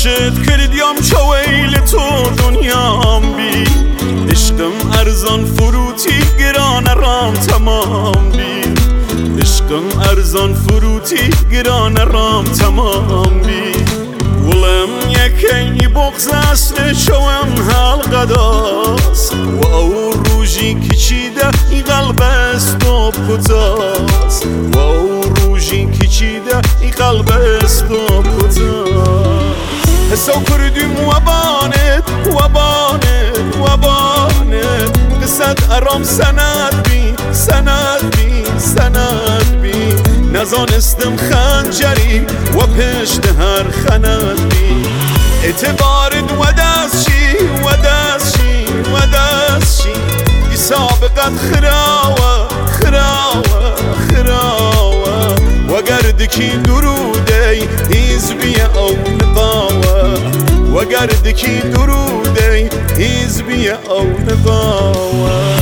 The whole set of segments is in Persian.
عاشق کردیم چویل تو دنیام بی عشقم ارزان فروتی گران رام تمام بی عشقم ارزان فروتی گران رام تمام بی ولم یکی بغض اصل شوم حلقداس و او روژی کچیده ای قلب استوب کتاس و او روژی کچیده ای قلب استوب کتاس حسو کردیم و بانت و بانت و بانت قصد ارام سند بی سند بی سند بی نزانستم خنجری و پشت هر خند بی اعتبارت و دست شی و دست شی و دست شی ای سابقت خراوه خراوه خراوه و گردکی دروده حزبی او نقاوه و گردکی دروده حزبی او نقاوه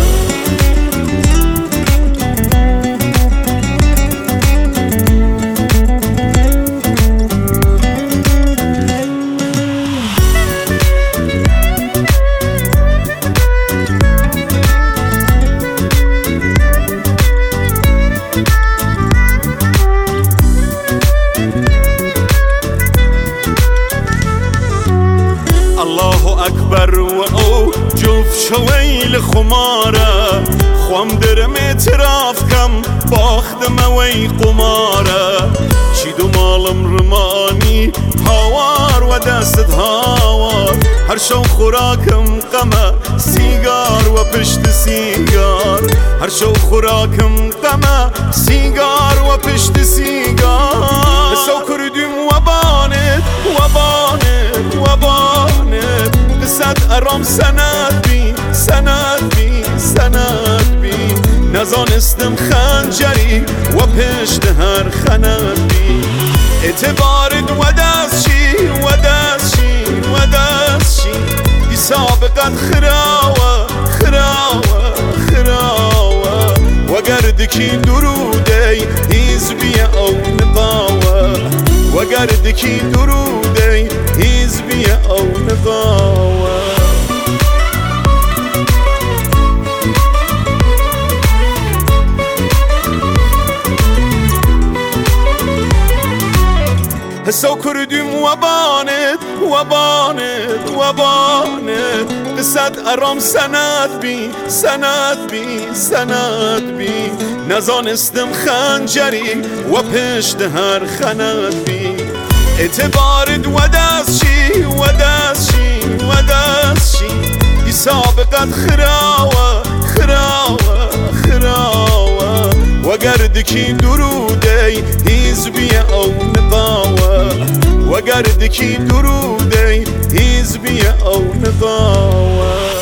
الله اکبر و او جف شویل خماره خوام درم اعتراف کم باختم وی قماره چی دو مالم رمانی هاوار و دستت هاوار هر شو خوراکم قمه سیگار و پشت سیگار هر شو خوراکم قمه سیگار و پشت سیگار سو کردیم و بانت و بانت و بانت قصد ارام سند بی سند بی سند بی نزانستم خنجری و پشت هر خند بی اعتبارت و دست شی و دست شی و دست شی ای سابقت خراوه خراوه خراوه و گردکی دروده حزبی او نقاوه و گردکی دروده حزبی او نقاوه حسو کردیم و بانت و بانت و بانت قصد ارام سند بی سند بی سند بی نزانستم خنجری و پشت هر خند بی اعتبارت و دست شی و دست شی و دست شی ای سابقت خراوه خراوه خراوه و گردکی دروده حزبی او نقاوه و گردکی دروده حزبی او نقاوه